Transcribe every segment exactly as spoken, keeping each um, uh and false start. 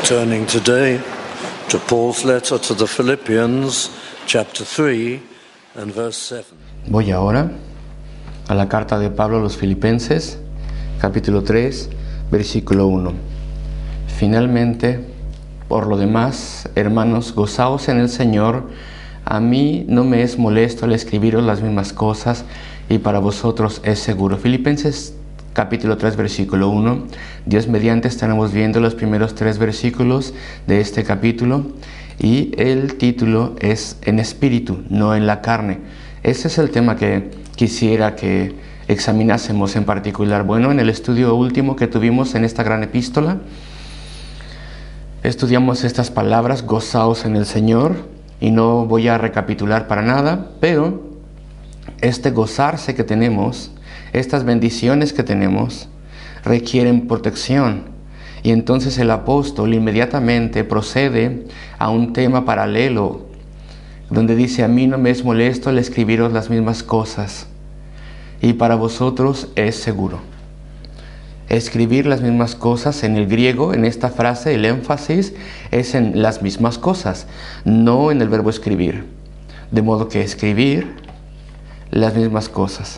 Turning today to Paul's letter to the Philippians, chapter three and verse seven. Voy ahora a la carta de Pablo a los Filipenses, capítulo tres, versículo uno. Finalmente, por lo demás, hermanos, gozaos en el Señor. A mí no me es molesto el escribiros las mismas cosas, y para vosotros es seguro. Filipenses capítulo tres, versículo uno. Dios mediante estaremos viendo los primeros tres versículos de este capítulo, y el título es En espíritu, no en la carne. Ese es el tema que quisiera que examinásemos en particular. Bueno, en el estudio último que tuvimos en esta gran epístola, estudiamos estas palabras, gozaos en el Señor, y no voy a recapitular para nada, pero este gozarse que tenemos, estas bendiciones que tenemos, requieren protección. Y entonces el apóstol inmediatamente procede a un tema paralelo, donde dice: a mí no me es molesto el escribiros las mismas cosas, y para vosotros es seguro. Escribir las mismas cosas, en el griego, en esta frase, el énfasis es en las mismas cosas, no en el verbo escribir. De modo que escribir las mismas cosas.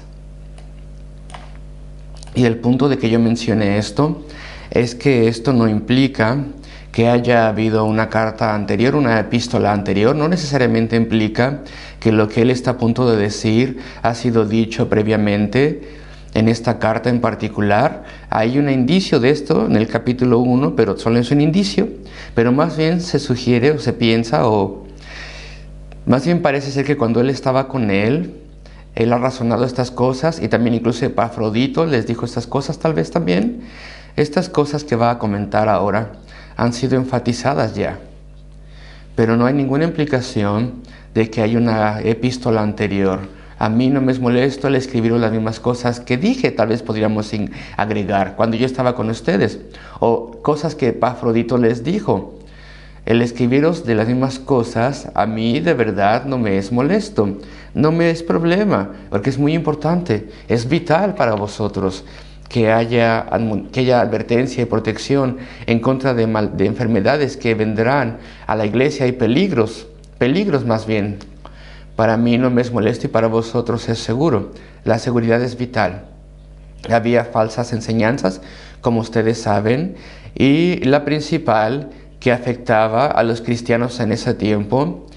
Y el punto de que yo mencione esto es que esto no implica que haya habido una carta anterior, una epístola anterior. No necesariamente implica que lo que él está a punto de decir ha sido dicho previamente en esta carta en particular. Hay un indicio de esto en el capítulo uno, pero solo es un indicio. Pero más bien se sugiere o se piensa, o más bien parece ser que cuando él estaba con él, él ha razonado estas cosas, y también incluso Epafrodito les dijo estas cosas tal vez también. Estas cosas que va a comentar ahora han sido enfatizadas ya, pero no hay ninguna implicación de que hay una epístola anterior. A mí no me es molesto el escribir las mismas cosas que dije, tal vez podríamos agregar, cuando yo estaba con ustedes, o cosas que Epafrodito les dijo. El escribiros de las mismas cosas, a mí de verdad no me es molesto, no me es problema, porque es muy importante, es vital para vosotros que haya, que haya advertencia y protección en contra de, mal, de enfermedades que vendrán a la iglesia, y peligros, peligros más bien. Para mí no me es molesto y para vosotros es seguro. La seguridad es vital. Había falsas enseñanzas, como ustedes saben, y la principal que afectaba a los cristianos en ese tiempo,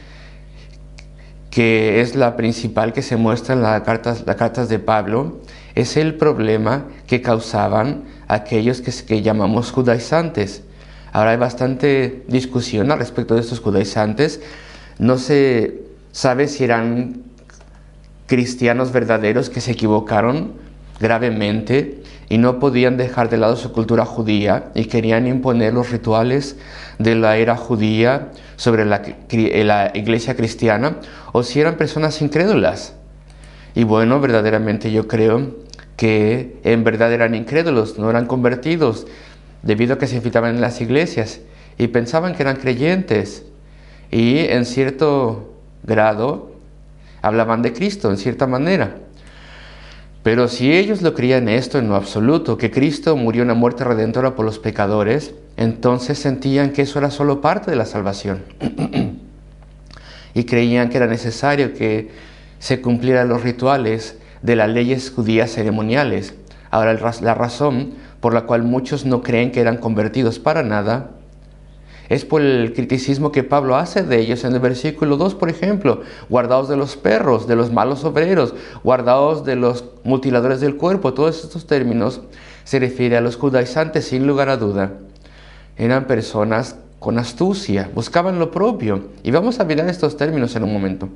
que es la principal que se muestra en las cartas, las cartas de Pablo, es el problema que causaban aquellos que, que llamamos judaizantes. Ahora hay bastante discusión al respecto de estos judaizantes. No se sabe si eran cristianos verdaderos que se equivocaron gravemente y no podían dejar de lado su cultura judía y querían imponer los rituales de la era judía sobre la, la iglesia cristiana, o si eran personas incrédulas. Y bueno, verdaderamente yo creo que en verdad eran incrédulos, no eran convertidos, debido a que se infiltraban en las iglesias y pensaban que eran creyentes, y en cierto grado hablaban de Cristo, en cierta manera. Pero si ellos lo creían esto en lo absoluto, que Cristo murió una muerte redentora por los pecadores, entonces sentían que eso era solo parte de la salvación. Y creían que era necesario que se cumplieran los rituales de las leyes judías ceremoniales. Ahora, la razón por la cual muchos no creen que eran convertidos para nada es por el criticismo que Pablo hace de ellos en el versículo dos, por ejemplo: guardaos de los perros, de los malos obreros, guardaos de los mutiladores del cuerpo. Todos estos términos se refieren a los judaizantes, sin lugar a duda. Eran personas con astucia, buscaban lo propio, y vamos a mirar estos términos en un momento.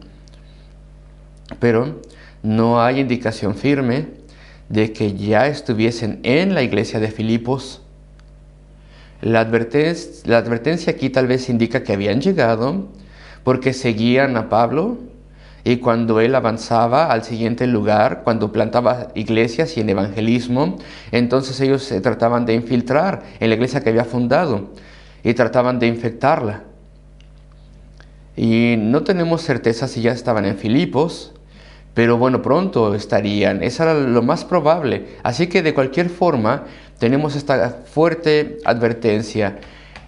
Pero no hay indicación firme de que ya estuviesen en la iglesia de Filipos. La advertencia, la advertencia aquí tal vez indica que habían llegado porque seguían a Pablo, y cuando él avanzaba al siguiente lugar, cuando plantaba iglesias y en evangelismo, entonces ellos se trataban de infiltrar en la iglesia que había fundado y trataban de infectarla. Y no tenemos certeza si ya estaban en Filipos, pero bueno, pronto estarían. Eso era lo más probable. Así que de cualquier forma tenemos esta fuerte advertencia.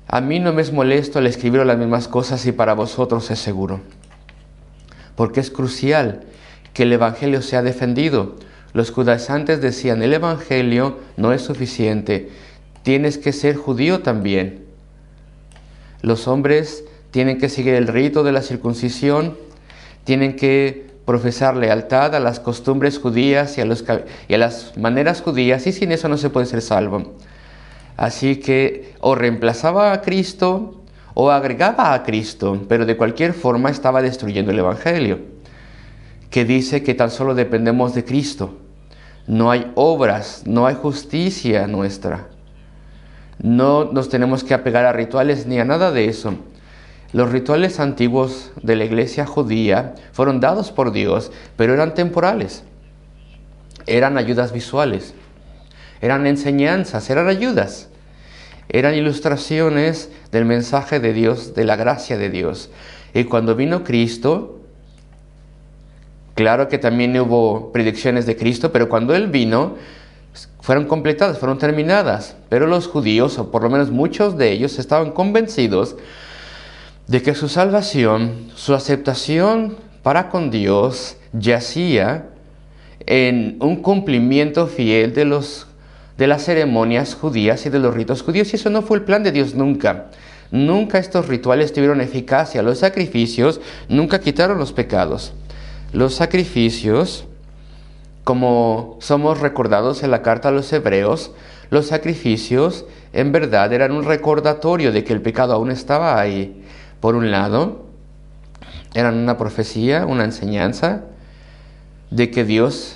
A mí no me es molesto el escribir las mismas cosas y para vosotros es seguro. Porque es crucial que el Evangelio sea defendido. Los judaizantes decían, el Evangelio no es suficiente, tienes que ser judío también. Los hombres tienen que seguir el rito de la circuncisión, tienen que profesar lealtad a las costumbres judías y a, los, y a las maneras judías, y sin eso no se puede ser salvo. Así que o reemplazaba a Cristo o agregaba a Cristo, pero de cualquier forma estaba destruyendo el Evangelio, que dice que tan solo dependemos de Cristo. No hay obras, no hay justicia nuestra. No nos tenemos que apegar a rituales ni a nada de eso. Los rituales antiguos de la iglesia judía fueron dados por Dios, pero eran temporales. Eran ayudas visuales, eran enseñanzas, eran ayudas. Eran ilustraciones del mensaje de Dios, de la gracia de Dios. Y cuando vino Cristo, claro que también hubo predicciones de Cristo, pero cuando Él vino, fueron completadas, fueron terminadas. Pero los judíos, o por lo menos muchos de ellos, estaban convencidos de que su salvación, su aceptación para con Dios, yacía en un cumplimiento fiel de los de las ceremonias judías y de los ritos judíos, y eso no fue el plan de Dios nunca. Nunca estos rituales tuvieron eficacia. Los sacrificios nunca quitaron los pecados. Los sacrificios, como somos recordados en la carta a los Hebreos, los sacrificios en verdad eran un recordatorio de que el pecado aún estaba ahí. Por un lado, eran una profecía, una enseñanza de que Dios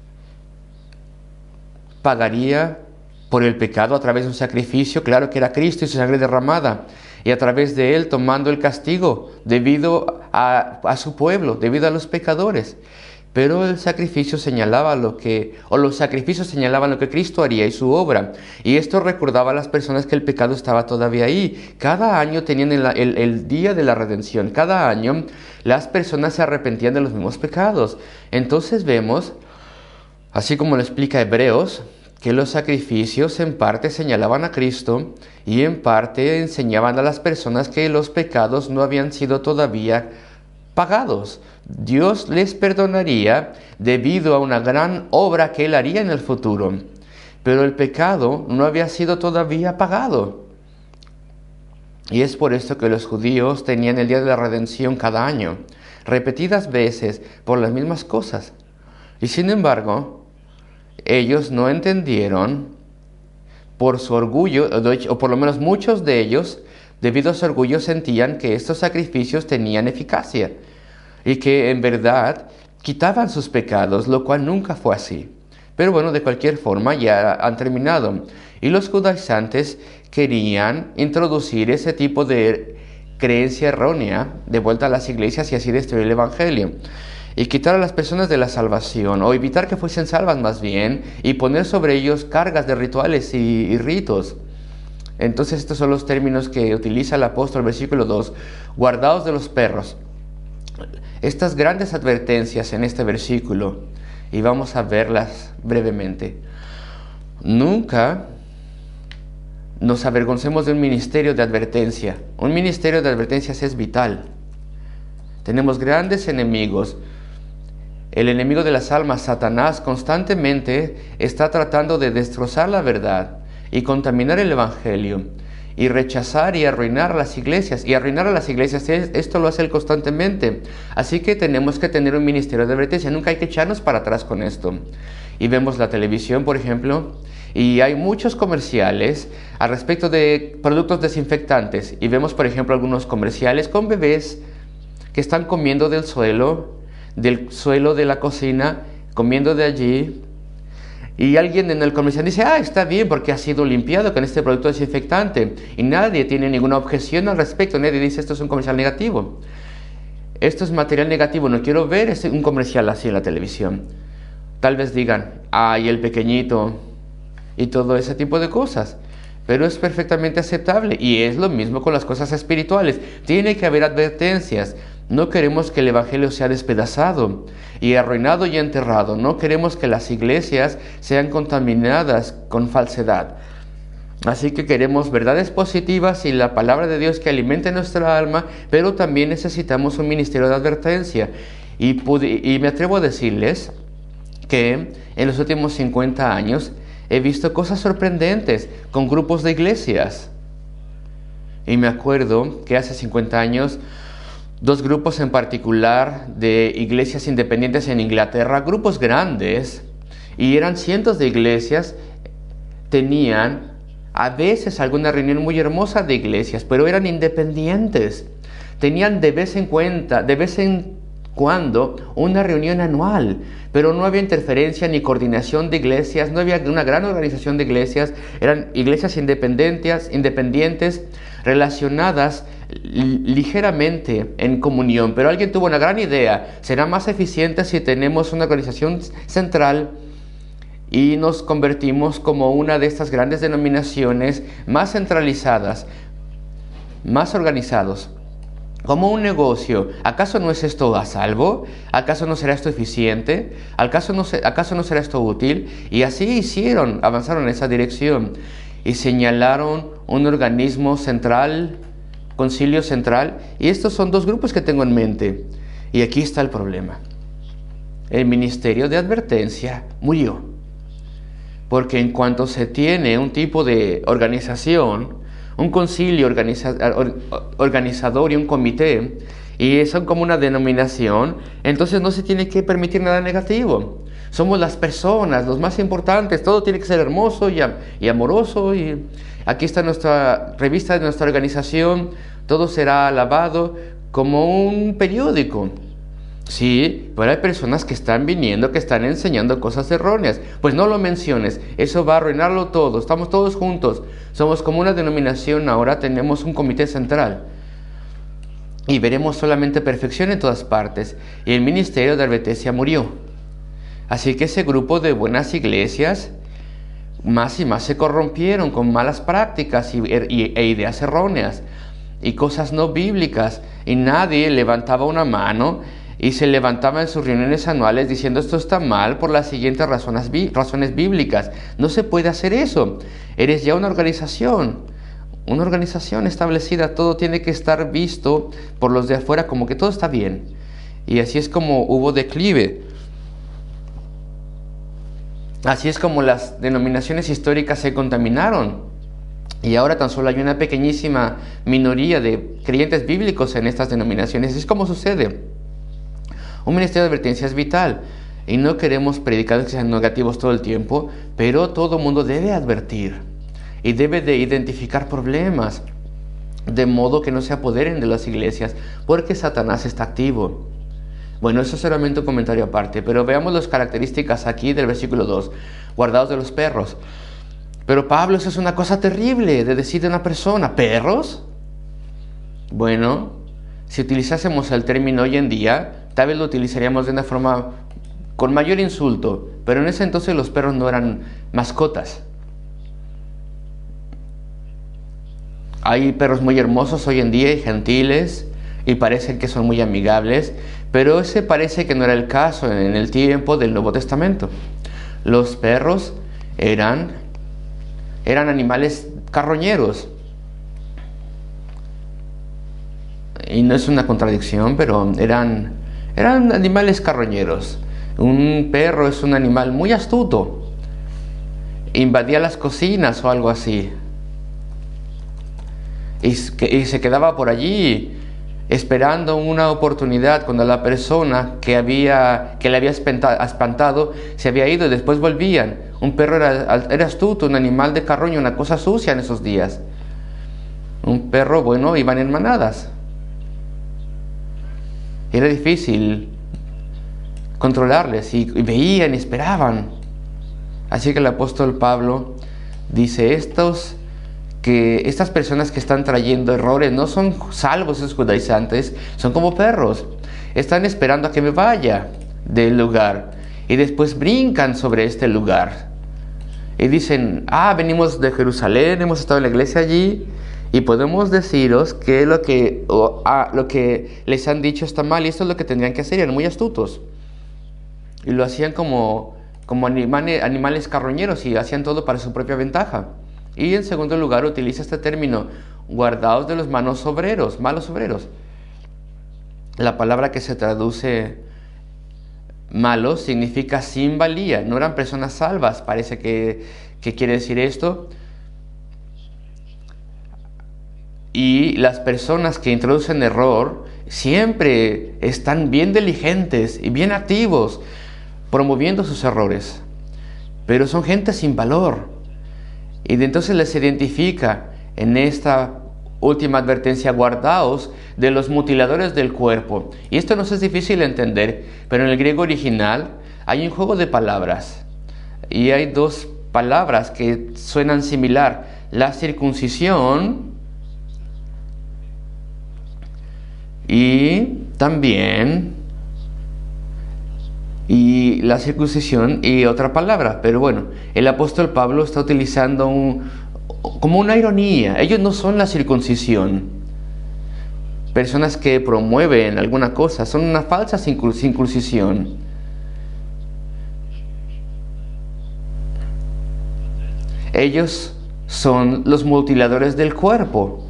pagaría por el pecado a través de un sacrificio, claro que era Cristo y su sangre derramada, y a través de Él tomando el castigo debido a, a su pueblo, debido a los pecadores. Pero el sacrificio señalaba lo que, o los sacrificios señalaban lo que Cristo haría y su obra, y esto recordaba a las personas que el pecado estaba todavía ahí. Cada año tenían el, el, el día de la redención, cada año las personas se arrepentían de los mismos pecados. Entonces vemos, así como lo explica Hebreos, que los sacrificios en parte señalaban a Cristo y en parte enseñaban a las personas que los pecados no habían sido todavía pagados. Dios les perdonaría debido a una gran obra que Él haría en el futuro, pero el pecado no había sido todavía pagado. Y es por esto que los judíos tenían el día de la redención cada año, repetidas veces por las mismas cosas. Y sin embargo, ellos no entendieron, por su orgullo, o por lo menos muchos de ellos, debido a su orgullo, sentían que estos sacrificios tenían eficacia y que en verdad quitaban sus pecados, lo cual nunca fue así. Pero bueno, de cualquier forma ya han terminado. Y los judaizantes querían introducir ese tipo de creencia errónea de vuelta a las iglesias y así destruir el Evangelio. Y quitar a las personas de la salvación, o evitar que fuesen salvas más bien, y poner sobre ellos cargas de rituales y, y ritos. Entonces estos son los términos que utiliza el apóstol, versículo dos, guardaos de los perros. Estas grandes advertencias en este versículo, y vamos a verlas brevemente. Nunca nos avergoncemos de un ministerio de advertencia. Un ministerio de advertencias es vital. Tenemos grandes enemigos. El enemigo de las almas, Satanás, constantemente está tratando de destrozar la verdad y contaminar el Evangelio y rechazar y arruinar las iglesias. Y arruinar a las iglesias, esto lo hace él constantemente. Así que tenemos que tener un ministerio de advertencia. Nunca hay que echarnos para atrás con esto. Y vemos la televisión, por ejemplo, y hay muchos comerciales al respecto de productos desinfectantes. Y vemos, por ejemplo, algunos comerciales con bebés que están comiendo del suelo, del suelo de la cocina, comiendo de allí, y alguien en el comercial dice, ah, está bien porque ha sido limpiado con este producto desinfectante, y nadie tiene ninguna objeción al respecto, nadie dice esto es un comercial negativo, esto es material negativo, no quiero ver un comercial así en la televisión. Tal vez digan, ay, el pequeñito, y todo ese tipo de cosas, pero es perfectamente aceptable, y es lo mismo con las cosas espirituales. Tiene que haber advertencias. No queremos que el Evangelio sea despedazado y arruinado y enterrado. No queremos que las iglesias sean contaminadas con falsedad. Así que queremos verdades positivas y la palabra de Dios que alimente nuestra alma, pero también necesitamos un ministerio de advertencia. Y, pude, y me atrevo a decirles que en los últimos cincuenta años he visto cosas sorprendentes con grupos de iglesias. Y me acuerdo que hace cincuenta años, dos grupos en particular de iglesias independientes en Inglaterra, grupos grandes, y eran cientos de iglesias, tenían a veces alguna reunión muy hermosa de iglesias, pero eran independientes. Tenían de vez en cuenta, de vez en cuando, una reunión anual, pero no había interferencia ni coordinación de iglesias, no había una gran organización de iglesias, eran iglesias independientes, independientes relacionadas ligeramente en comunión. Pero alguien tuvo una gran idea: será más eficiente si tenemos una organización central y nos convertimos como una de estas grandes denominaciones más centralizadas, más organizados, como un negocio. ¿Acaso no es esto a salvo? ¿Acaso no será esto eficiente? ¿Acaso no, se, ¿Acaso no será esto útil? Y así hicieron, avanzaron en esa dirección y señalaron un organismo central, concilio central, y estos son dos grupos que tengo en mente. Y aquí está el problema: el ministerio de advertencia murió. Porque en cuanto se tiene un tipo de organización, un concilio organiza, organizador y un comité, y son como una denominación, entonces no se tiene que permitir nada negativo. Somos las personas, los más importantes, todo tiene que ser hermoso y, y amoroso. Y aquí está nuestra revista de nuestra organización, todo será alabado como un periódico. Sí, pero hay personas que están viniendo, que están enseñando cosas erróneas. Pues no lo menciones, eso va a arruinarlo todo. Estamos todos juntos, somos como una denominación, ahora tenemos un comité central. Y veremos solamente perfección en todas partes. Y el ministerio de advertencia murió. Así que ese grupo de buenas iglesias más y más se corrompieron con malas prácticas y, y, e ideas erróneas y cosas no bíblicas. Y nadie levantaba una mano y se levantaba en sus reuniones anuales diciendo: esto está mal por las siguientes razones, razones bíblicas. No se puede hacer eso. Eres ya una organización, una organización establecida. Todo tiene que estar visto por los de afuera como que todo está bien. Y así es como hubo declive. Así es como las denominaciones históricas se contaminaron. Y ahora tan solo hay una pequeñísima minoría de creyentes bíblicos en estas denominaciones. Es como sucede. Un ministerio de advertencia es vital, y no queremos predicadores que sean negativos todo el tiempo, pero todo el mundo debe advertir y debe de identificar problemas, de modo que no se apoderen de las iglesias, porque Satanás está activo. Bueno, eso es solamente un comentario aparte, pero veamos las características aquí del versículo dos: guardaos de los perros. Pero Pablo, eso es una cosa terrible de decir de una persona: ¿perros? Bueno, si utilizásemos el término hoy en día, tal vez lo utilizaríamos de una forma con mayor insulto, pero en ese entonces los perros no eran mascotas. Hay perros muy hermosos hoy en día y gentiles, y parecen que son muy amigables, pero ese parece que no era el caso en el tiempo del Nuevo Testamento. Los perros eran, eran animales carroñeros. Y no es una contradicción, pero eran, eran animales carroñeros. Un perro es un animal muy astuto. Invadía las cocinas o algo así. Y, y se quedaba por allí esperando una oportunidad cuando la persona que, había, que le había espantado se había ido, y después volvían. Un perro era, era astuto, un animal de carroño, una cosa sucia en esos días. Un perro, bueno, iban en manadas. Era difícil controlarles, y, y veían y esperaban. Así que el apóstol Pablo dice: estos que estas personas que están trayendo errores no son salvos, esos judaizantes, son como perros. Están esperando a que me vaya del lugar y después brincan sobre este lugar y dicen: ah, venimos de Jerusalén, hemos estado en la iglesia allí, y podemos deciros que lo que, o, ah, lo que les han dicho está mal, y esto es lo que tendrían que hacer. Eran muy astutos y lo hacían como, como animales, animales carroñeros, y hacían todo para su propia ventaja. Y en segundo lugar utiliza este término, guardaos de los malos obreros, malos obreros. La palabra que se traduce malos significa sin valía, no eran personas salvas, parece que, que quiere decir esto. Y las personas que introducen error siempre están bien diligentes y bien activos promoviendo sus errores, pero son gente sin valor, y de entonces les identifica en esta última advertencia: guardaos de los mutiladores del cuerpo. Y esto nos es difícil de entender, pero en el griego original hay un juego de palabras, y hay dos palabras que suenan similar: la circuncisión y también y la circuncisión y otra palabra. Pero bueno, el apóstol Pablo está utilizando un, como una ironía. Ellos no son la circuncisión, personas que promueven alguna cosa, son una falsa circuncisión. Ellos son los mutiladores del cuerpo,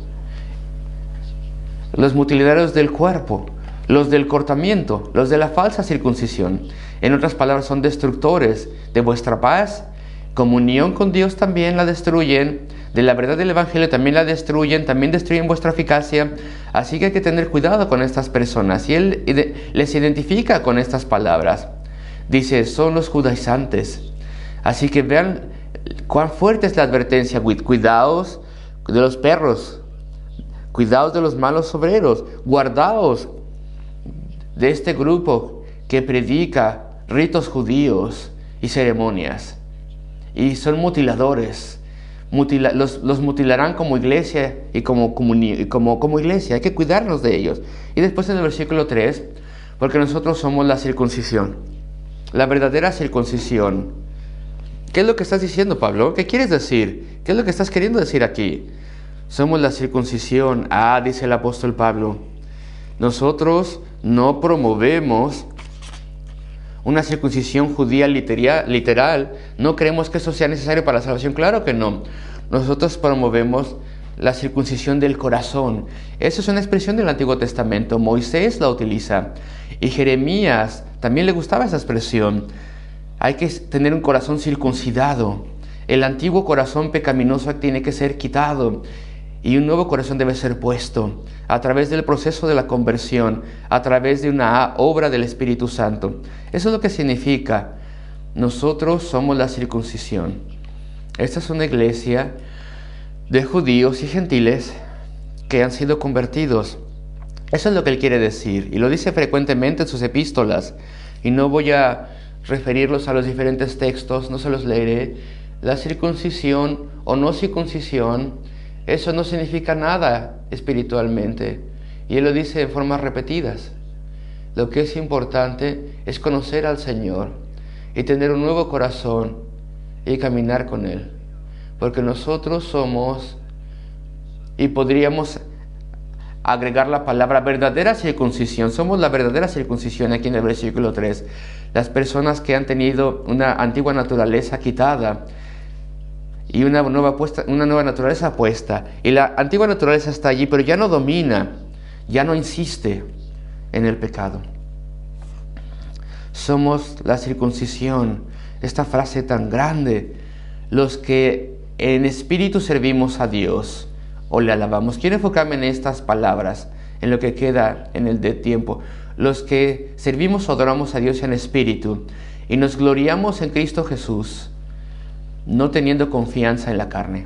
los mutiladores del cuerpo, los del cortamiento, los de la falsa circuncisión. En otras palabras, son destructores de vuestra paz. Comunión con Dios también la destruyen, de la verdad del Evangelio también la destruyen, también destruyen vuestra eficacia. Así que hay que tener cuidado con estas personas. Y él les identifica con estas palabras. Dice, son los judaizantes. Así que vean cuán fuerte es la advertencia. Cuidaos de los perros, cuidaos de los malos obreros, guardaos de este grupo que predica ritos judíos y ceremonias, y son mutiladores. Mutila, los, los mutilarán como iglesia y como, comuni, como, como iglesia. Hay que cuidarnos de ellos. Y después en el versículo tres, porque nosotros somos la circuncisión, la verdadera circuncisión. ¿Qué es lo que estás diciendo, Pablo? ¿Qué quieres decir? ¿Qué es lo que estás queriendo decir aquí? Somos la circuncisión. Ah, dice el apóstol Pablo, nosotros no promovemos una circuncisión judía literal, literal. No creemos que eso sea necesario para la salvación. Claro que no. Nosotros promovemos la circuncisión del corazón. Esa es una expresión del Antiguo Testamento. Moisés la utiliza. Y Jeremías también le gustaba esa expresión. Hay que tener un corazón circuncidado. El antiguo corazón pecaminoso tiene que ser quitado. Y un nuevo corazón debe ser puesto a través del proceso de la conversión, a través de una obra del Espíritu Santo. Eso es lo que significa. Nosotros somos la circuncisión. Esta es una iglesia de judíos y gentiles que han sido convertidos. Eso es lo que él quiere decir. Y lo dice frecuentemente en sus epístolas. Y no voy a referirlos a los diferentes textos, no se los leeré. La circuncisión o no circuncisión, eso no significa nada espiritualmente, y él lo dice en formas repetidas. Lo que es importante es conocer al Señor y tener un nuevo corazón y caminar con Él, porque nosotros somos, y podríamos agregar la palabra verdadera circuncisión, somos la verdadera circuncisión aquí en el versículo tres, las personas que han tenido una antigua naturaleza quitada y una nueva, puesta, una nueva naturaleza puesta. Y la antigua naturaleza está allí, pero ya no domina, ya no insiste en el pecado. Somos la circuncisión, esta frase tan grande, los que en espíritu servimos a Dios o le alabamos. Quiero enfocarme en estas palabras, en lo que queda en el de tiempo. Los que servimos o adoramos a Dios en espíritu y nos gloriamos en Cristo Jesús, no teniendo confianza en la carne.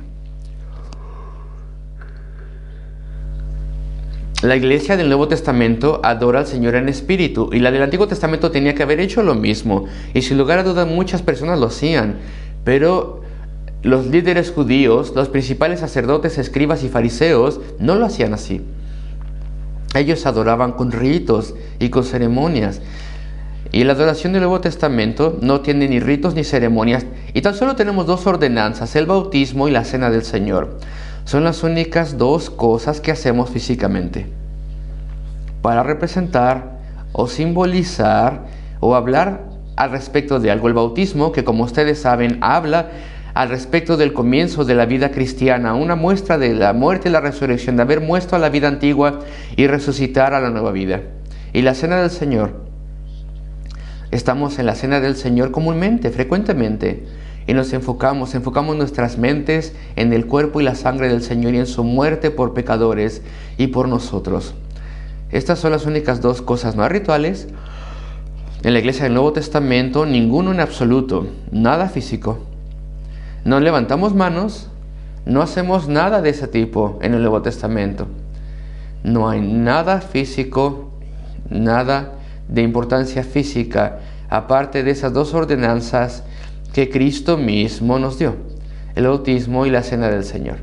La iglesia del Nuevo Testamento adora al Señor en espíritu, y la del Antiguo Testamento tenía que haber hecho lo mismo, y sin lugar a duda muchas personas lo hacían, pero los líderes judíos, los principales sacerdotes, escribas y fariseos no lo hacían así. Ellos adoraban con ritos y con ceremonias. Y la adoración del Nuevo Testamento no tiene ni ritos ni ceremonias, y tan solo tenemos dos ordenanzas, el bautismo y la cena del Señor. Son las únicas dos cosas que hacemos físicamente para representar o simbolizar o hablar al respecto de algo. El bautismo, que como ustedes saben, habla al respecto del comienzo de la vida cristiana, una muestra de la muerte y la resurrección, de haber muerto a la vida antigua y resucitar a la nueva vida. Y la cena del Señor. Estamos en la cena del Señor comúnmente, frecuentemente, y nos enfocamos, enfocamos nuestras mentes en el cuerpo y la sangre del Señor y en su muerte por pecadores y por nosotros. Estas son las únicas dos cosas, no hay rituales en la iglesia del Nuevo Testamento, ninguno en absoluto, nada físico. No levantamos manos, no hacemos nada de ese tipo en el Nuevo Testamento. No hay nada físico, nada de importancia física, aparte de esas dos ordenanzas que Cristo mismo nos dio, el bautismo y la cena del Señor.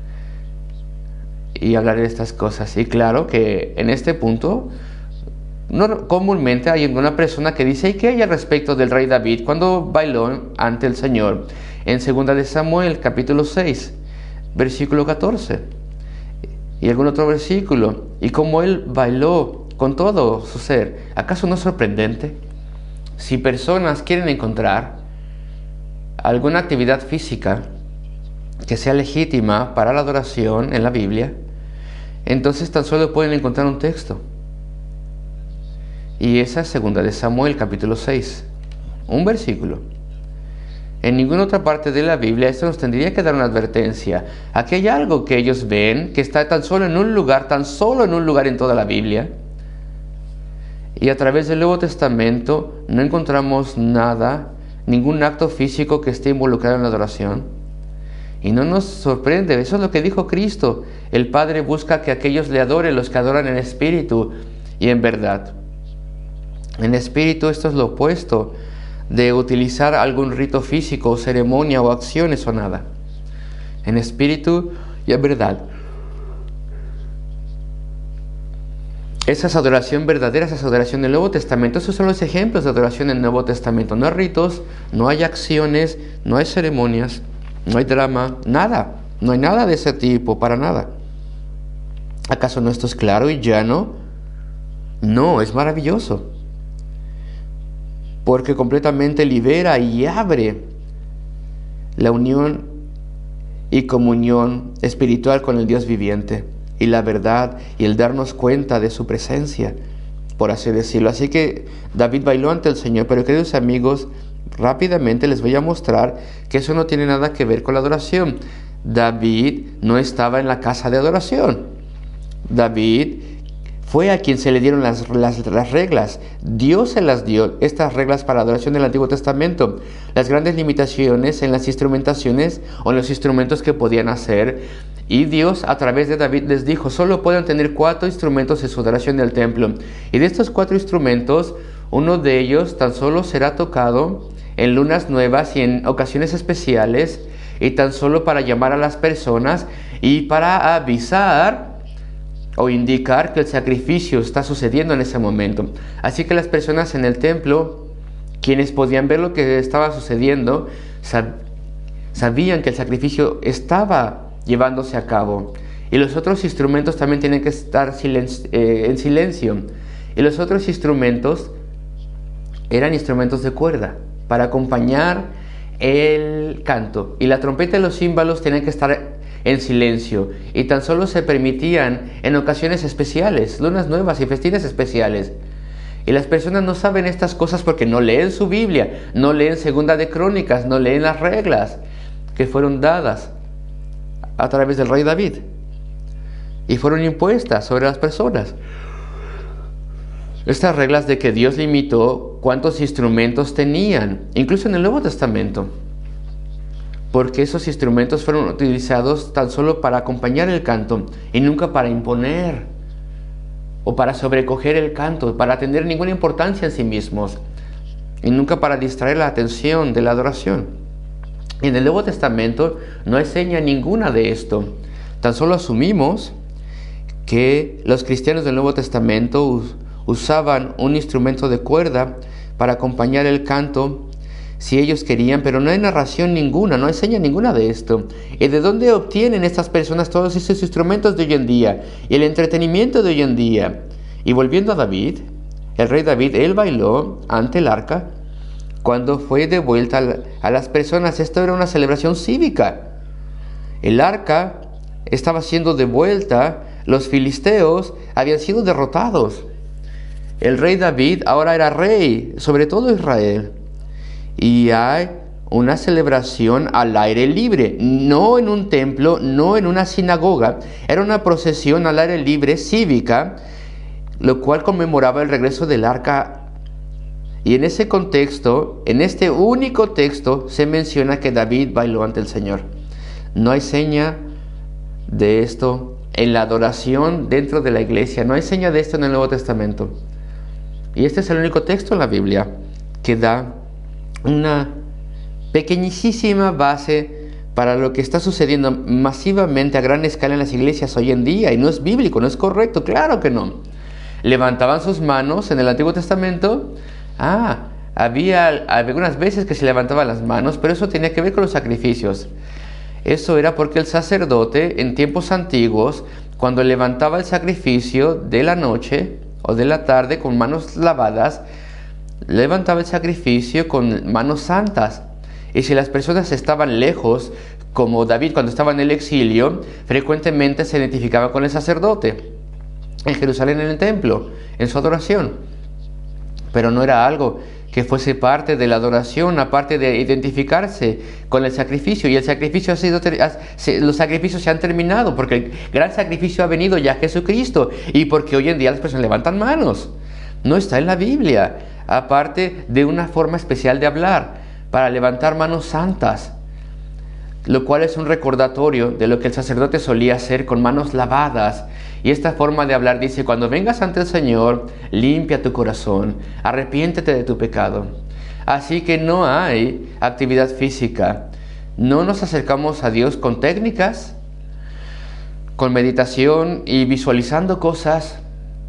Y hablaré de estas cosas. Y claro que en este punto, no, comúnmente hay alguna persona que dice: ¿y qué hay al respecto del rey David cuando bailó ante el Señor? En segunda de Samuel, capítulo seis, versículo catorce. Y algún otro versículo. Y como él bailó con todo su ser. ¿Acaso no es sorprendente? Si personas quieren encontrar alguna actividad física que sea legítima para la adoración en la Biblia, entonces tan solo pueden encontrar un texto. Y esa es segunda de Samuel, capítulo seis. Un versículo. En ninguna otra parte de la Biblia esto nos tendría que dar una advertencia. Aquí hay algo que ellos ven que está tan solo en un lugar, tan solo en un lugar en toda la Biblia. Y a través del Nuevo Testamento no encontramos nada, ningún acto físico que esté involucrado en la adoración. Y no nos sorprende, eso es lo que dijo Cristo. El Padre busca que aquellos le adoren, los que adoran en espíritu y en verdad. En espíritu esto es lo opuesto de utilizar algún rito físico, ceremonia o acciones o nada. En espíritu y en verdad. Esa es adoración verdadera, esa es adoración del Nuevo Testamento. Esos son los ejemplos de adoración del Nuevo Testamento. No hay ritos, no hay acciones, no hay ceremonias, no hay drama, nada. No hay nada de ese tipo, para nada. ¿Acaso no esto es claro y llano? No, es maravilloso. Porque completamente libera y abre la unión y comunión espiritual con el Dios viviente. Y la verdad y el darnos cuenta de su presencia, por así decirlo. Así que David bailó ante el Señor, pero queridos amigos, rápidamente les voy a mostrar que eso no tiene nada que ver con la adoración. David no estaba en la casa de adoración. David fue a quien se le dieron las, las, las reglas. Dios se las dio, estas reglas para la adoración del Antiguo Testamento. Las grandes limitaciones en las instrumentaciones o en los instrumentos que podían hacer. Y Dios a través de David les dijo: solo pueden tener cuatro instrumentos en su adoración del templo. Y de estos cuatro instrumentos, uno de ellos tan solo será tocado en lunas nuevas y en ocasiones especiales, y tan solo para llamar a las personas y para avisar o indicar que el sacrificio está sucediendo en ese momento. Así que las personas en el templo, quienes podían ver lo que estaba sucediendo, sab- sabían que el sacrificio estaba llevándose a cabo. Y los otros instrumentos también tienen que estar silen- eh, en silencio. Y los otros instrumentos eran instrumentos de cuerda para acompañar el canto. Y la trompeta y los címbalos tenían que estar en silencio. Y tan solo se permitían en ocasiones especiales, lunas nuevas y festines especiales. Y las personas no saben estas cosas porque no leen su Biblia, no leen Segunda de Crónicas, no leen las reglas que fueron dadas a través del rey David y fueron impuestas sobre las personas. Estas reglas de que Dios limitó cuántos instrumentos tenían, incluso en el Nuevo Testamento, porque esos instrumentos fueron utilizados tan solo para acompañar el canto y nunca para imponer o para sobrecoger el canto, para tener ninguna importancia en sí mismos y nunca para distraer la atención de la adoración. En el Nuevo Testamento no hay seña ninguna de esto. Tan solo asumimos que los cristianos del Nuevo Testamento us- usaban un instrumento de cuerda para acompañar el canto si ellos querían, pero no hay narración ninguna, no hay seña ninguna de esto. ¿Y de dónde obtienen estas personas todos esos instrumentos de hoy en día y el entretenimiento de hoy en día? Y volviendo a David, el rey David, él bailó ante el arca cuando fue devuelta a las personas. Esto era una celebración cívica. El arca estaba siendo devuelta, los filisteos habían sido derrotados. El rey David ahora era rey sobre todo Israel. Y hay una celebración al aire libre, no en un templo, no en una sinagoga. Era una procesión al aire libre cívica, lo cual conmemoraba el regreso del arca. Y en ese contexto, en este único texto, se menciona que David bailó ante el Señor. No hay seña de esto en la adoración dentro de la iglesia, no hay seña de esto en el Nuevo Testamento. Y este es el único texto en la Biblia que da una pequeñísima base para lo que está sucediendo masivamente a gran escala en las iglesias hoy en día. Y no es bíblico, no es correcto, claro que no. Levantaban sus manos en el Antiguo Testamento. Ah, había algunas veces que se levantaban las manos, pero eso tenía que ver con los sacrificios. Eso era porque el sacerdote en tiempos antiguos, cuando levantaba el sacrificio de la noche o de la tarde con manos lavadas, levantaba el sacrificio con manos santas. Y si las personas estaban lejos, como David cuando estaba en el exilio, frecuentemente se identificaba con el sacerdote en Jerusalén, en el templo, en su adoración. Pero no era algo que fuese parte de la adoración, aparte de identificarse con el sacrificio. Y el sacrificio ha sido, los sacrificios se han terminado, porque el gran sacrificio ha venido ya Jesucristo, y porque hoy en día las personas levantan manos. No está en la Biblia, aparte de una forma especial de hablar, para levantar manos santas, lo cual es un recordatorio de lo que el sacerdote solía hacer con manos lavadas. Y esta forma de hablar dice: cuando vengas ante el Señor, limpia tu corazón, arrepiéntete de tu pecado. Así que no hay actividad física. No nos acercamos a Dios con técnicas, con meditación y visualizando cosas.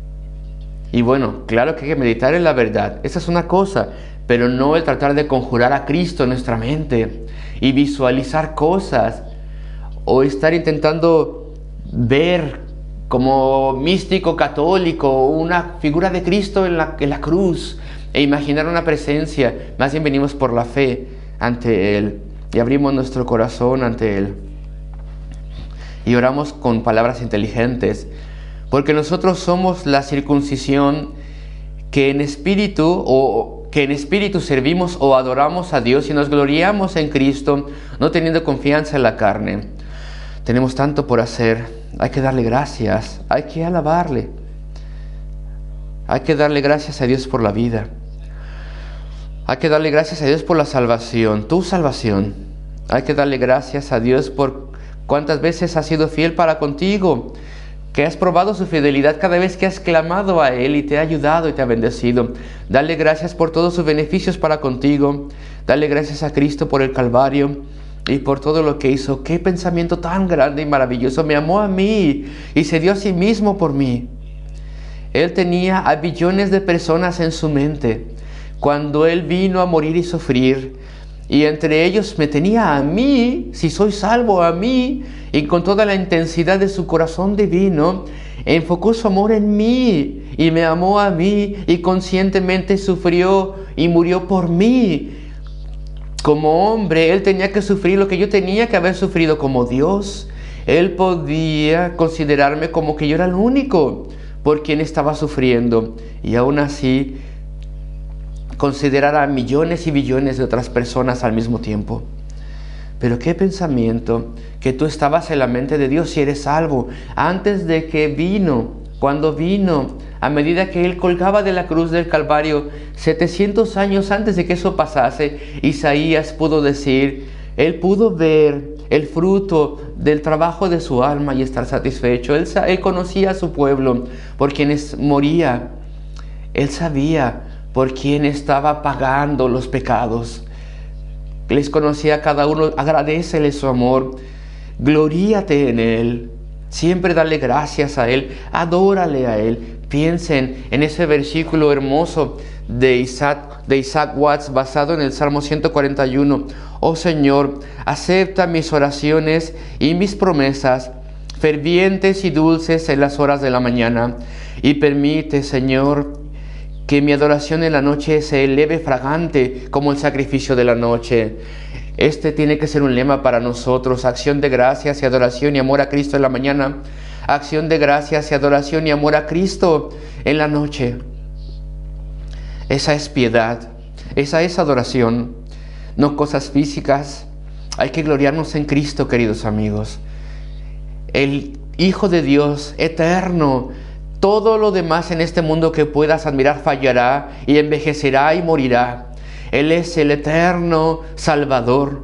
Y bueno, claro que hay que meditar en la verdad, esa es una cosa, pero no el tratar de conjurar a Cristo en nuestra mente y visualizar cosas, o estar intentando ver como místico católico una figura de Cristo en la, en la cruz e imaginar una presencia. Más bien venimos por la fe ante Él y abrimos nuestro corazón ante Él y oramos con palabras inteligentes, porque nosotros somos la circuncisión que en espíritu o que en espíritu servimos o adoramos a Dios y nos gloriamos en Cristo, no teniendo confianza en la carne. Tenemos tanto por hacer, hay que darle gracias, hay que alabarle, hay que darle gracias a Dios por la vida, hay que darle gracias a Dios por la salvación, tu salvación, hay que darle gracias a Dios por cuántas veces ha sido fiel para contigo, que has probado su fidelidad cada vez que has clamado a Él y te ha ayudado y te ha bendecido. Dale gracias por todos sus beneficios para contigo. Dale gracias a Cristo por el Calvario y por todo lo que hizo. Qué pensamiento tan grande y maravilloso. Me amó a mí y se dio a sí mismo por mí. Él tenía a billones de personas en su mente cuando Él vino a morir y sufrir. Y entre ellos me tenía a mí, si soy salvo, a mí, y con toda la intensidad de su corazón divino, enfocó su amor en mí, y me amó a mí, y conscientemente sufrió y murió por mí. Como hombre, Él tenía que sufrir lo que yo tenía que haber sufrido. Como Dios, Él podía considerarme como que yo era el único por quien estaba sufriendo, y aún así considerar a millones y billones de otras personas al mismo tiempo. Pero qué pensamiento, que tú estabas en la mente de Dios si eres salvo, antes de que vino, cuando vino, a medida que Él colgaba de la cruz del Calvario, setecientos años antes de que eso pasase, Isaías pudo decir, Él pudo ver el fruto del trabajo de su alma y estar satisfecho. Él, él conocía a su pueblo por quienes moría. Él sabía por quien estaba pagando los pecados. Les conocía a cada uno. Agradécele su amor, gloríate en Él, siempre dale gracias a Él, adórale a Él. Piensen en ese versículo hermoso de Isaac, de Isaac Watts, basado en el Salmo ciento cuarenta y uno. Oh Señor, acepta mis oraciones y mis promesas, fervientes y dulces en las horas de la mañana, y permite, Señor, que mi adoración en la noche se eleve fragante como el sacrificio de la noche. Este tiene que ser un lema para nosotros: acción de gracias y adoración y amor a Cristo en la mañana, acción de gracias y adoración y amor a Cristo en la noche. Esa es piedad, esa es adoración, no cosas físicas. Hay que gloriarnos en Cristo, queridos amigos. El Hijo de Dios, eterno. Todo lo demás en este mundo que puedas admirar fallará y envejecerá y morirá. Él es el eterno Salvador.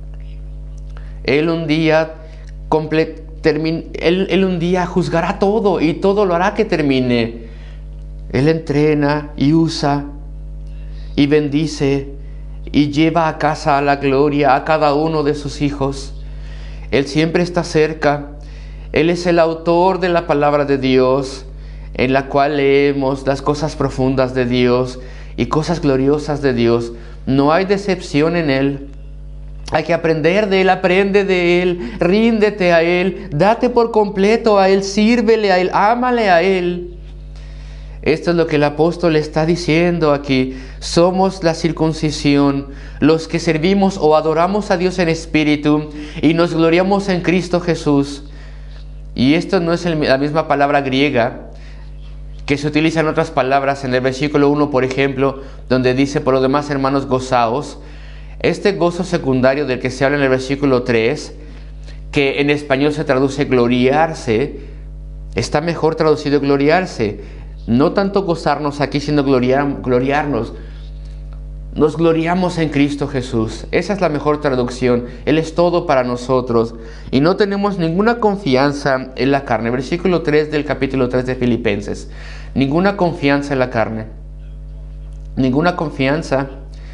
Él un día comple- termin- él, él un día juzgará todo y todo lo hará que termine. Él entrena y usa y bendice y lleva a casa a la gloria a cada uno de sus hijos. Él siempre está cerca. Él es el autor de la palabra de Dios, en la cual leemos las cosas profundas de Dios y cosas gloriosas de Dios. No hay decepción en Él. Hay que aprender de Él, aprende de Él, ríndete a Él, date por completo a Él, sírvele a Él, ámale a Él. Esto es lo que el apóstol está diciendo aquí. Somos la circuncisión, los que servimos o adoramos a Dios en espíritu y nos gloriamos en Cristo Jesús. Y esto no es el, la misma palabra griega que se utiliza en otras palabras. En el versículo uno, por ejemplo, donde dice: por lo demás, hermanos, gozaos. Este gozo secundario del que se habla en el versículo tres, que en español se traduce gloriarse, está mejor traducido gloriarse. No tanto gozarnos aquí, sino gloriar, gloriarnos. Nos gloriamos en Cristo Jesús. Esa es la mejor traducción. Él es todo para nosotros. Y no tenemos ninguna confianza en la carne. Versículo tres del capítulo tres de Filipenses. Ninguna confianza en la carne. Ninguna confianza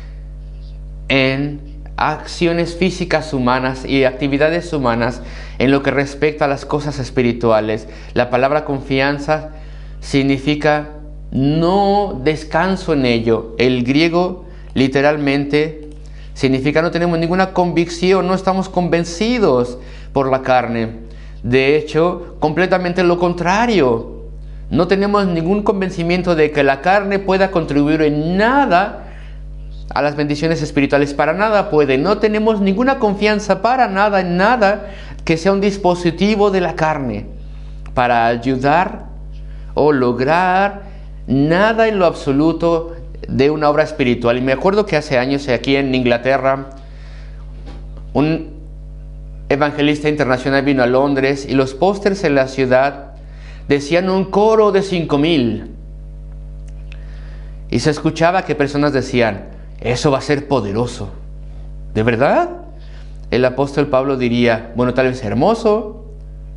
en acciones físicas humanas y actividades humanas en lo que respecta a las cosas espirituales. La palabra confianza significa no descanso en ello. El griego literalmente significa no tenemos ninguna convicción, no estamos convencidos por la carne. De hecho, completamente lo contrario. No tenemos ningún convencimiento de que la carne pueda contribuir en nada a las bendiciones espirituales. Para nada puede. No tenemos ninguna confianza para nada en nada que sea un dispositivo de la carne para ayudar o lograr nada en lo absoluto de una obra espiritual. Y me acuerdo que hace años aquí en Inglaterra un evangelista internacional vino a Londres y los pósters en la ciudad decían un coro de cinco mil y se escuchaba que personas decían: eso va a ser poderoso. ¿De verdad? El apóstol Pablo diría: bueno, tal vez hermoso,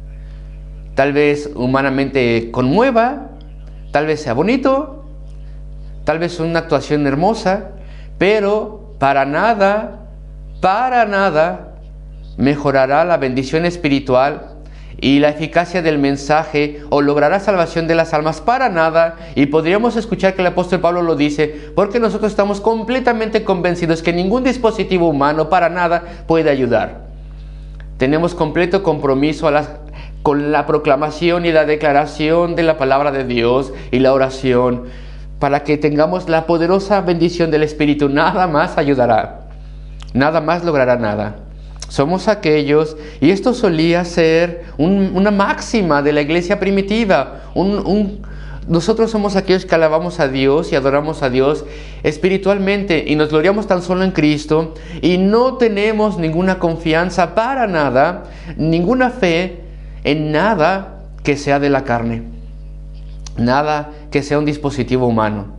tal vez humanamente conmueva, tal vez sea bonito, tal vez una actuación hermosa, pero para nada, para nada mejorará la bendición espiritual y la eficacia del mensaje o logrará salvación de las almas, para nada. Y podríamos escuchar que el apóstol Pablo lo dice porque nosotros estamos completamente convencidos que ningún dispositivo humano para nada puede ayudar. Tenemos completo compromiso a las, con la proclamación y la declaración de la palabra de Dios y la oración, para que tengamos la poderosa bendición del Espíritu. Nada más ayudará, nada más logrará nada. Somos aquellos, y esto solía ser un, una máxima de la iglesia primitiva. Un, un, nosotros somos aquellos que alabamos a Dios y adoramos a Dios espiritualmente y nos gloriamos tan solo en Cristo y no tenemos ninguna confianza para nada, ninguna fe en nada que sea de la carne, nada que sea un dispositivo humano.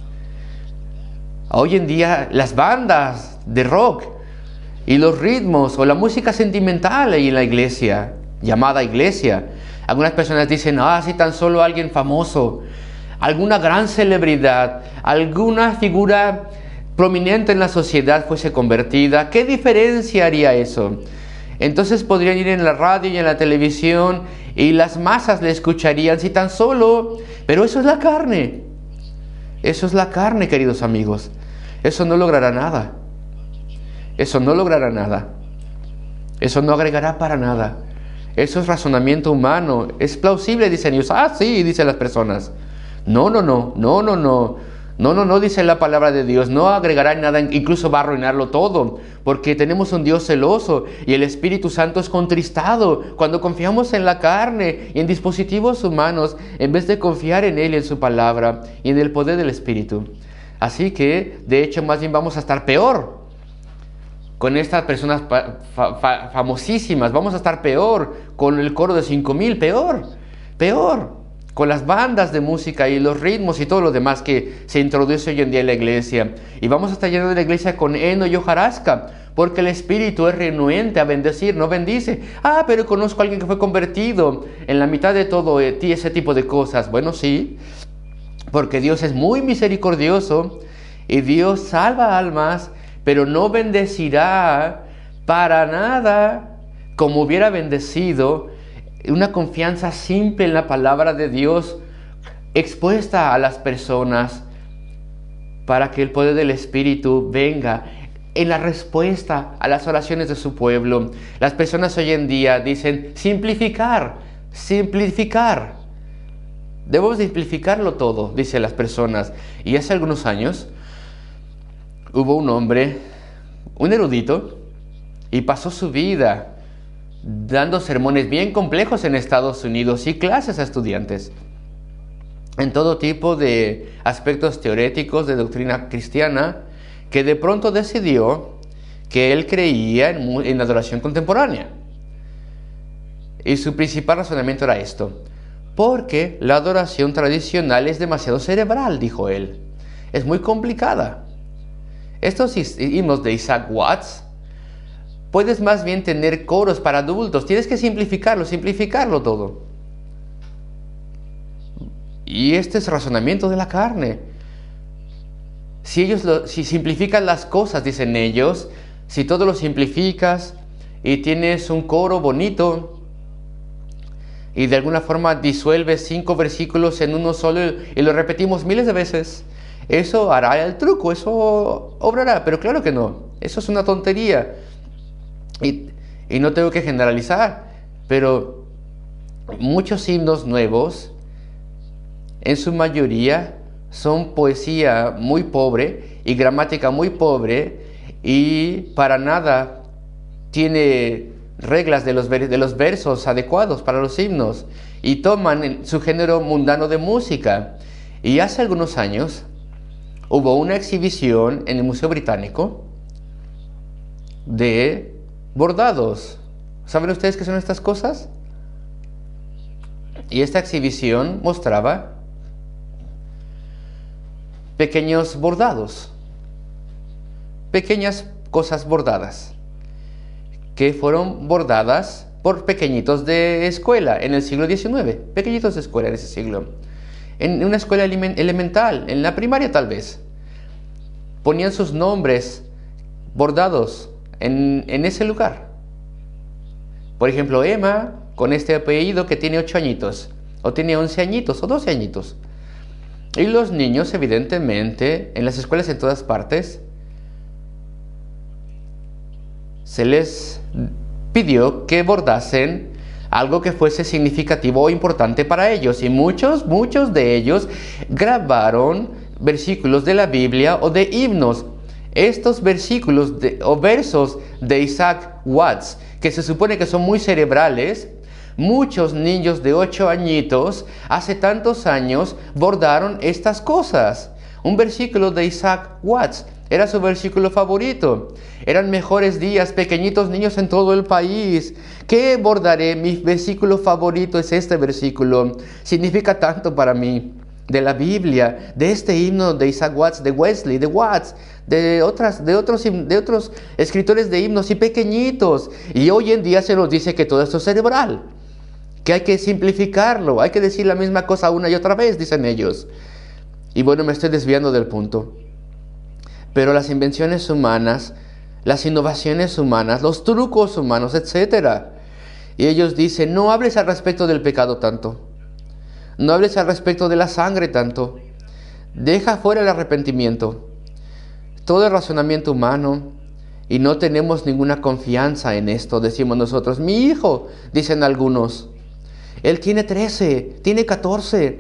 Hoy en día las bandas de rock y los ritmos o la música sentimental ahí en la iglesia, llamada iglesia, algunas personas dicen: ah, si tan solo alguien famoso, alguna gran celebridad, alguna figura prominente en la sociedad fuese convertida, ¿qué diferencia haría eso? Entonces podrían ir en la radio y en la televisión y las masas le escucharían si tan solo. Pero eso es la carne. Eso es la carne, queridos amigos. Eso no logrará nada. Eso no logrará nada. Eso no agregará para nada. Eso es razonamiento humano. Es plausible, dicen ellos. Ah, sí, dicen las personas. No, no, no, no, no, no. No, no, no dice la palabra de Dios, no agregará nada, incluso va a arruinarlo todo, porque tenemos un Dios celoso y el Espíritu Santo es contristado cuando confiamos en la carne y en dispositivos humanos, en vez de confiar en Él y en su palabra y en el poder del Espíritu. Así que, de hecho, más bien vamos a estar peor con estas personas fa- fa- famosísimas, vamos a estar peor con el coro de cinco mil, peor, peor. Con las bandas de música y los ritmos y todo lo demás que se introduce hoy en día en la iglesia. Y vamos a estar llenando la iglesia con heno y hojarasca, porque el Espíritu es renuente a bendecir, no bendice. Ah, pero conozco a alguien que fue convertido en la mitad de todo ese tipo de cosas. Bueno, sí, porque Dios es muy misericordioso y Dios salva almas, pero no bendecirá para nada como hubiera bendecido una confianza simple en la palabra de Dios expuesta a las personas para que el poder del Espíritu venga en la respuesta a las oraciones de su pueblo. Las personas hoy en día dicen simplificar, simplificar. Debemos simplificarlo todo, dicen las personas. Y hace algunos años hubo un hombre, un erudito, y pasó su vida dando sermones bien complejos en Estados Unidos y clases a estudiantes en todo tipo de aspectos teoréticos de doctrina cristiana, que de pronto decidió que él creía en, en la adoración contemporánea. Y su principal razonamiento era esto: porque la adoración tradicional es demasiado cerebral, dijo él. Es muy complicada. Estos himnos de Isaac Watts, puedes más bien tener coros para adultos. Tienes que simplificarlo, simplificarlo todo. Y este es el razonamiento de la carne. Si ellos lo, si simplifican las cosas, dicen ellos, si todo lo simplificas y tienes un coro bonito y de alguna forma disuelves cinco versículos en uno solo y lo repetimos miles de veces, eso hará el truco, eso obrará. Pero claro que no, eso es una tontería. Y, y no tengo que generalizar, pero muchos himnos nuevos, en su mayoría, son poesía muy pobre y gramática muy pobre, y para nada tiene reglas de los, de los versos adecuados para los himnos, y toman su género mundano de música. Y hace algunos años hubo una exhibición en el Museo Británico de bordados. ¿Saben ustedes qué son estas cosas? Y esta exhibición mostraba pequeños bordados, pequeñas cosas bordadas, que fueron bordadas por pequeñitos de escuela en el siglo diecinueve, pequeñitos de escuela en ese siglo, en una escuela elemental, en la primaria tal vez. Ponían sus nombres bordados En, en ese lugar. Por ejemplo, Emma, con este apellido, que tiene ocho añitos, o tiene once añitos, o doce añitos. Y los niños, evidentemente, en las escuelas en todas partes, se les pidió que bordasen algo que fuese significativo o importante para ellos. Y muchos, muchos de ellos grabaron versículos de la Biblia o de himnos. Estos versículos de, o versos de Isaac Watts, que se supone que son muy cerebrales, muchos niños de ocho añitos, hace tantos años, bordaron estas cosas. Un versículo de Isaac Watts era su versículo favorito. Eran mejores días, pequeñitos niños en todo el país. ¿Qué bordaré? Mi versículo favorito es este versículo. Significa tanto para mí. De la Biblia, de este himno de Isaac Watts, de Wesley, de Watts, de, otras, de, otros, de otros escritores de himnos y pequeñitos. Y hoy en día se nos dice que todo esto es cerebral, que hay que simplificarlo, hay que decir la misma cosa una y otra vez, dicen ellos. Y bueno, me estoy desviando del punto. Pero las invenciones humanas, las innovaciones humanas, los trucos humanos, etcétera. Y ellos dicen, no hables al respecto del pecado tanto. No hables al respecto de la sangre tanto. Deja fuera el arrepentimiento. Todo el razonamiento humano. Y no tenemos ninguna confianza en esto, decimos nosotros. Mi hijo, dicen algunos. Él tiene trece, tiene catorce.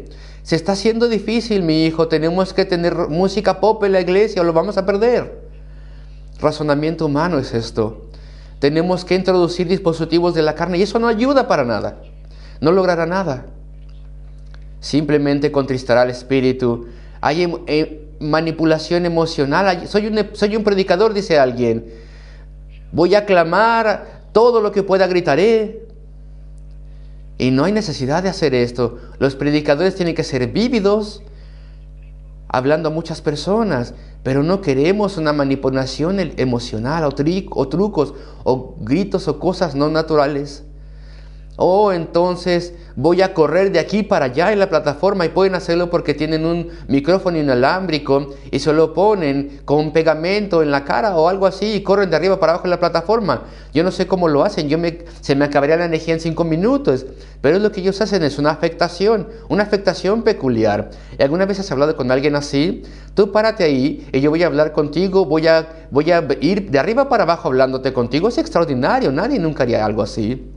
se está haciendo difícil, mi hijo, tenemos que tener música pop en la iglesia o lo vamos a perder. Razonamiento humano es esto. Tenemos que introducir dispositivos de la carne y eso no ayuda para nada. No logrará nada. Simplemente contristará al espíritu. Hay em, em, manipulación emocional. Soy un, soy un predicador, dice alguien. Voy a clamar, todo lo que pueda gritaré. Y no hay necesidad de hacer esto. Los predicadores tienen que ser vívidos, hablando a muchas personas, pero no queremos una manipulación emocional o, tri- o trucos o gritos o cosas no naturales. O entonces voy a correr de aquí para allá en la plataforma y pueden hacerlo porque tienen un micrófono inalámbrico y se lo ponen con pegamento en la cara o algo así y corren de arriba para abajo en la plataforma. Yo no sé cómo lo hacen, yo me, se me acabaría la energía en cinco minutos, pero lo que ellos hacen es una afectación, una afectación peculiar. ¿Y alguna vez has hablado con alguien así? Tú párate ahí y yo voy a hablar contigo, voy a, voy a ir de arriba para abajo hablándote contigo. Es extraordinario, nadie nunca haría algo así.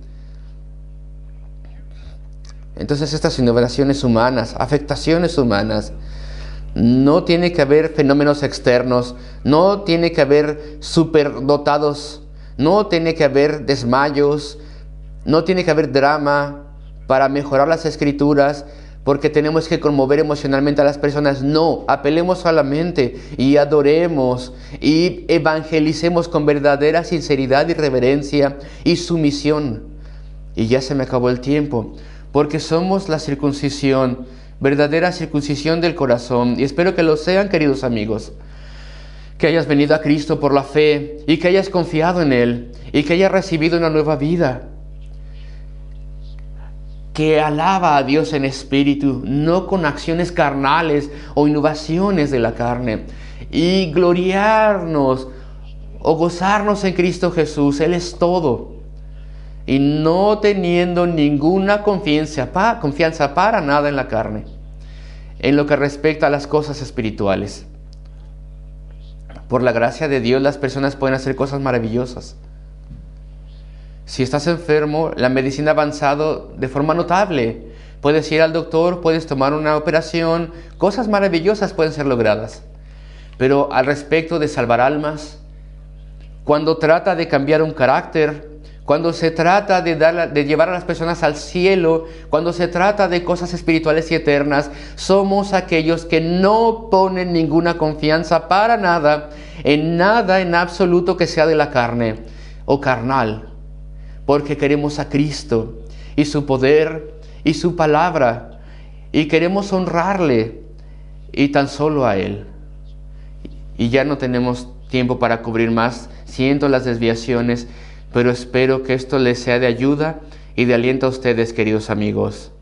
Entonces estas innovaciones humanas, afectaciones humanas, no tiene que haber fenómenos externos, no tiene que haber superdotados, no tiene que haber desmayos, no tiene que haber drama para mejorar las escrituras, porque tenemos que conmover emocionalmente a las personas. No, apelemos a la mente y adoremos y evangelicemos con verdadera sinceridad y reverencia y sumisión. Y ya se me acabó el tiempo. Porque somos la circuncisión, verdadera circuncisión del corazón. Y espero que lo sean, queridos amigos. Que hayas venido a Cristo por la fe y que hayas confiado en Él y que hayas recibido una nueva vida. Que alaba a Dios en espíritu, no con acciones carnales o innovaciones de la carne. Y gloriarnos o gozarnos en Cristo Jesús. Él es todo. Y no teniendo ninguna confianza, pa, confianza para nada en la carne, en lo que respecta a las cosas espirituales. Por la gracia de Dios, las personas pueden hacer cosas maravillosas. Si estás enfermo, la medicina ha avanzado de forma notable. Puedes ir al doctor, puedes tomar una operación, cosas maravillosas pueden ser logradas. Pero al respecto de salvar almas, cuando trata de cambiar un carácter, cuando se trata de, dar, de llevar a las personas al cielo, cuando se trata de cosas espirituales y eternas, somos aquellos que no ponen ninguna confianza para nada, en nada en absoluto que sea de la carne o carnal, porque queremos a Cristo y su poder y su palabra, y queremos honrarle y tan solo a Él. Y ya no tenemos tiempo para cubrir más, siento las desviaciones, pero espero que esto les sea de ayuda y de aliento a ustedes, queridos amigos.